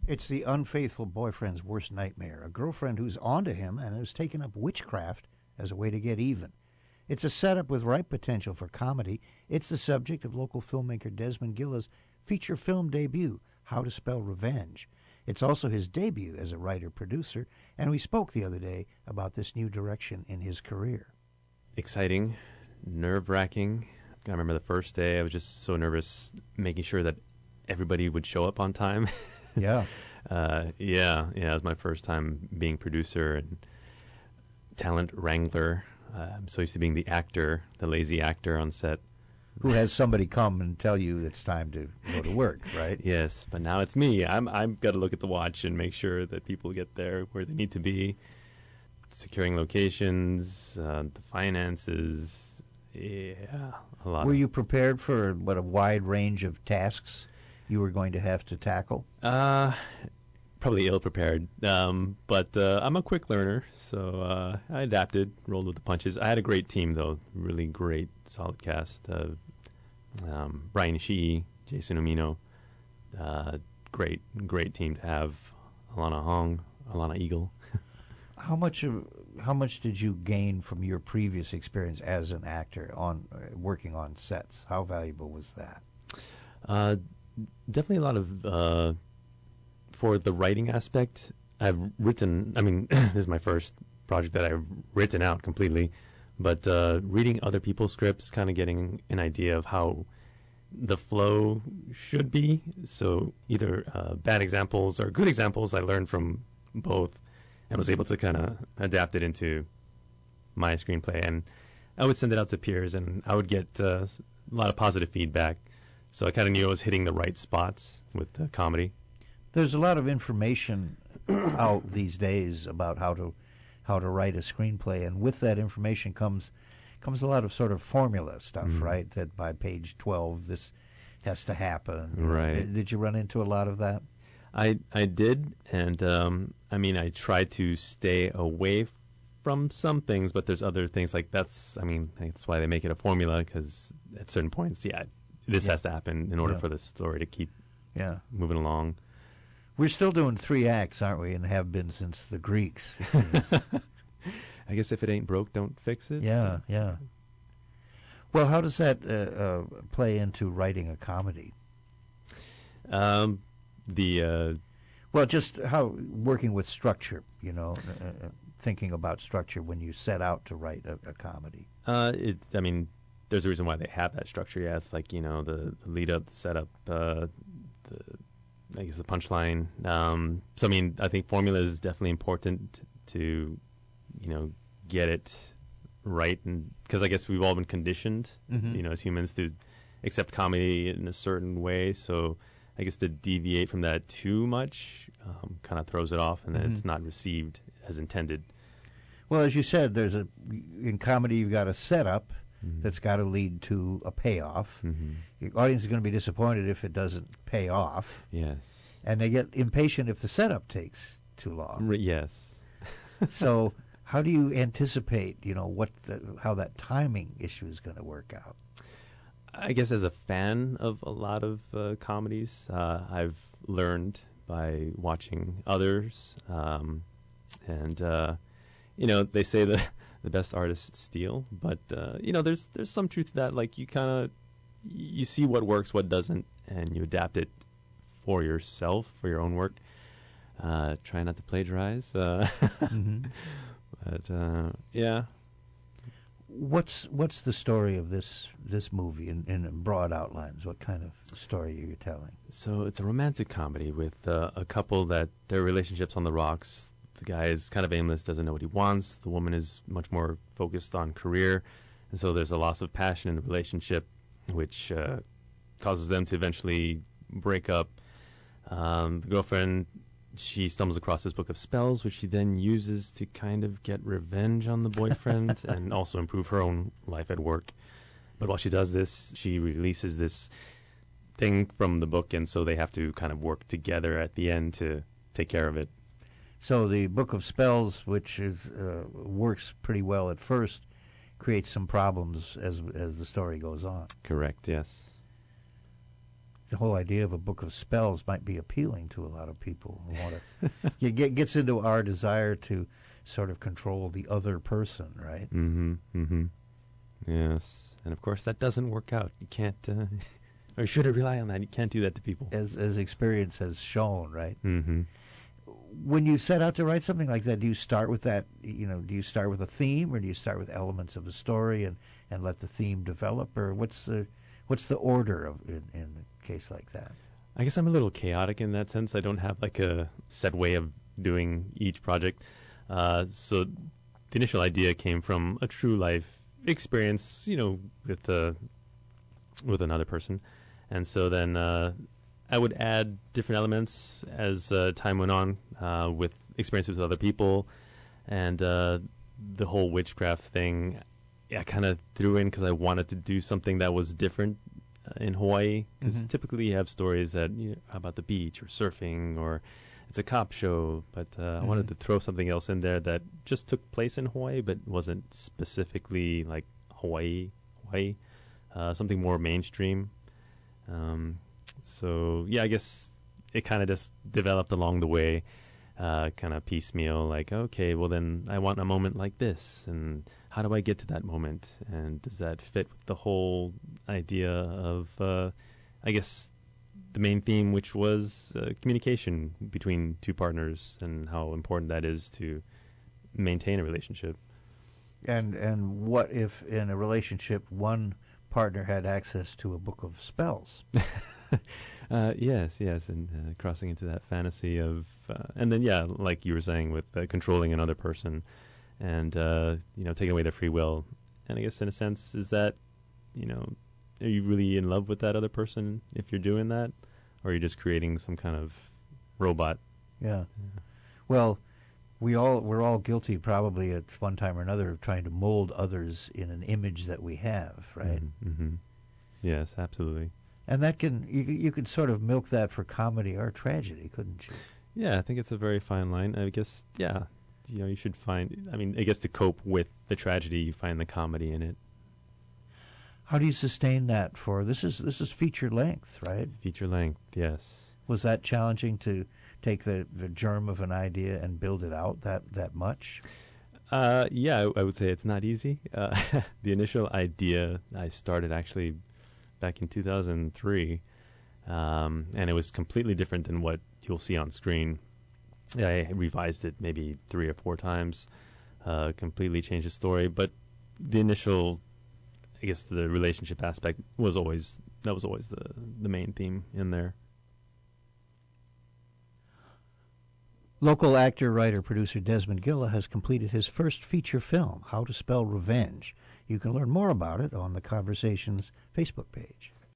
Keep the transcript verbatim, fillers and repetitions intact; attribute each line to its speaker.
Speaker 1: It's the unfaithful boyfriend's worst nightmare, a girlfriend who's onto him and has taken up witchcraft as a way to get even. It's a setup with ripe potential for comedy. It's the subject of local filmmaker Desmond Gilla's feature film debut, How to Spell Revenge. It's also his debut as a writer-producer, and we spoke the other day about this new direction in his career.
Speaker 2: Exciting, nerve-wracking. I remember the first day I was just so nervous making sure that everybody would show up on time.
Speaker 1: Yeah.
Speaker 2: uh, yeah, yeah, it was my first time being producer and talent wrangler. Uh, I'm so used to being the actor, the lazy actor on set.
Speaker 1: Who has somebody come and tell you it's time to go to work, right?
Speaker 2: Yes, but now it's me. I'm I've got to look at the watch and make sure that people get there where they need to be. Securing locations, uh, the finances, yeah, a lot.
Speaker 1: Were
Speaker 2: of
Speaker 1: you prepared for what a wide range of tasks you were going to have to tackle?
Speaker 2: Uh, probably ill-prepared, um, but uh, I'm a quick learner, so uh, I adapted, rolled with the punches. I had a great team, though, really great, solid cast. Uh, um, Brian Shee, Jason Umino, uh, great, great team to have. Alana Hong, Alana Eagle.
Speaker 1: How much of, how much did you gain from your previous experience as an actor on uh, working on sets? How valuable was that?
Speaker 2: Uh, definitely a lot of, uh, for the writing aspect, I've written, I mean, this is my first project that I've written out completely, but uh, reading other people's scripts, kind of getting an idea of how the flow should be. So either uh, bad examples or good examples, I learned from both and was able to kind of adapt it into my screenplay. And I would send it out to peers, and I would get uh, a lot of positive feedback. So I kind of knew I was hitting the right spots with the comedy.
Speaker 1: There's a lot of information out these days about how to how to write a screenplay, and with that information comes comes a lot of sort of formula stuff, mm-hmm. right? That by page twelve, this has to happen.
Speaker 2: Right.
Speaker 1: Did, did you run into a lot of that?
Speaker 2: I I did, and um, I mean, I try to stay away f- from some things, but there's other things like that's. I mean, that's why they make it a formula, because at certain points, yeah, this yeah. has to happen in order yeah. for the story to keep
Speaker 1: yeah.
Speaker 2: moving along.
Speaker 1: We're still doing three acts, aren't we? And have been since the Greeks. It seems.
Speaker 2: I guess if it ain't broke, don't fix it.
Speaker 1: Yeah, yeah. Well, how does that uh, uh, play into writing a comedy?
Speaker 2: Um, the uh,
Speaker 1: well, just how working with structure. You know, uh, thinking about structure when you set out to write a, a comedy.
Speaker 2: Uh, it's. I mean, there's a reason why they have that structure. Yeah, it's like, you know, the, the lead up, the setup, uh, the I guess the punchline. Um, so I mean, I think formula is definitely important to, you know, get it right, and because I guess we've all been conditioned, mm-hmm. you know, as humans to accept comedy in a certain way. So I guess to deviate from that too much um, kind of throws it off, and then mm-hmm. it's not received as intended.
Speaker 1: Well, as you said, there's a in comedy you've got a setup mm-hmm. that's got to lead to a payoff. Mm-hmm. Your audience is going to be disappointed if it doesn't pay off.
Speaker 2: Yes.
Speaker 1: And they get impatient if the setup takes too long.
Speaker 2: R- yes.
Speaker 1: So how do you anticipate, you know, what the, how that timing issue is going to work out?
Speaker 2: I guess as a fan of a lot of uh, comedies, uh, I've learned by watching others. Um, and, uh, you know, they say that the best artists steal, but uh, you know, there's there's some truth to that. Like, you kind of you see what works, what doesn't, and you adapt it for yourself, for your own work. Uh, try not to plagiarize, uh, mm-hmm. but uh, yeah.
Speaker 1: What's what's the story of this this movie in, in broad outlines? What kind of story are you telling?
Speaker 2: So it's a romantic comedy with uh, a couple that their relationship's on the rocks. The guy is kind of aimless, doesn't know what he wants. The woman is much more focused on career. And so there's a loss of passion in the relationship, which uh, causes them to eventually break up. Um, the girlfriend, she stumbles across this book of spells, which she then uses to kind of get revenge on the boyfriend and also improve her own life at work. But while she does this, she releases this thing from the book, and so they have to kind of work together at the end to take care of it.
Speaker 1: So the Book of Spells, which is uh, works pretty well at first, creates some problems as as the story goes on.
Speaker 2: Correct, yes.
Speaker 1: the whole idea of a book of spells might be appealing to a lot of people who want to. It get, gets into our desire to sort of control the other person, right?
Speaker 2: Mm-hmm. Mm-hmm. Yes, and of course that doesn't work out. You can't, uh, or should it rely on that? You can't do that to people,
Speaker 1: as as experience has shown, right?
Speaker 2: Mm-hmm.
Speaker 1: When you set out to write something like that, do you start with that? You know, do you start with a theme, or do you start with elements of a story and, and let the theme develop, or what's the what's the order of in, in a case like that?
Speaker 2: I guess I'm a little chaotic in that sense. I don't have like a set way of doing each project. Uh, so the initial idea came from a true life experience, you know, with uh, with another person, and so then uh, I would add different elements as uh, time went on uh, with experiences with other people, and uh, the whole witchcraft thing I kind of threw in because I wanted to do something that was different uh, in Hawaii. Because
Speaker 1: Mm-hmm.
Speaker 2: typically you have stories that you know, about the beach or surfing or it's a cop show, but uh, mm-hmm. I wanted to throw something else in there that just took place in Hawaii, but wasn't specifically like Hawaii, Hawaii, uh, something more mainstream. Um, so yeah, I guess it kind of just developed along the way, uh, kind of piecemeal. Like, okay, well then I want a moment like this, and how do I get to that moment? And does that fit with the whole idea of, uh, I guess, the main theme, which was uh, communication between two partners and how important that is to maintain a relationship.
Speaker 1: And and what if in a relationship one partner had access to a book of spells?
Speaker 2: uh, yes, yes, and uh, crossing into that fantasy of, uh, and then yeah, like you were saying, with uh, controlling another person, and uh, you know, taking away their free will. And I guess in a sense, is that, you know, are you really in love with that other person if you're doing that, or are you just creating some kind of robot?
Speaker 1: Yeah. yeah. Well, we all we're all guilty, probably at one time or another, of trying to mold others in an image that we have, right?
Speaker 2: Mm-hmm. Yes, absolutely.
Speaker 1: And that can you you could sort of milk that for comedy or tragedy, couldn't you?
Speaker 2: Yeah, I think it's a very fine line. I guess, yeah, you know, you should find. I mean, I guess to cope with the tragedy, you find the comedy in it.
Speaker 1: How do you sustain that for this is this is feature length, right?
Speaker 2: Feature length, yes.
Speaker 1: Was that challenging to take the, the germ of an idea and build it out that, that much?
Speaker 2: Uh, yeah, I, I would say it's not easy. Uh, the initial idea I started actually back in two thousand three, um, and it was completely different than what you'll see on screen. I revised it maybe three or four times, uh, completely changed the story, but the initial, I guess the relationship aspect was always, that was always the, the main theme in there.
Speaker 1: Local actor, writer, producer Desmond Gilla has completed his first feature film, How to Spell Revenge. You can learn more about it on the Conversations Facebook page.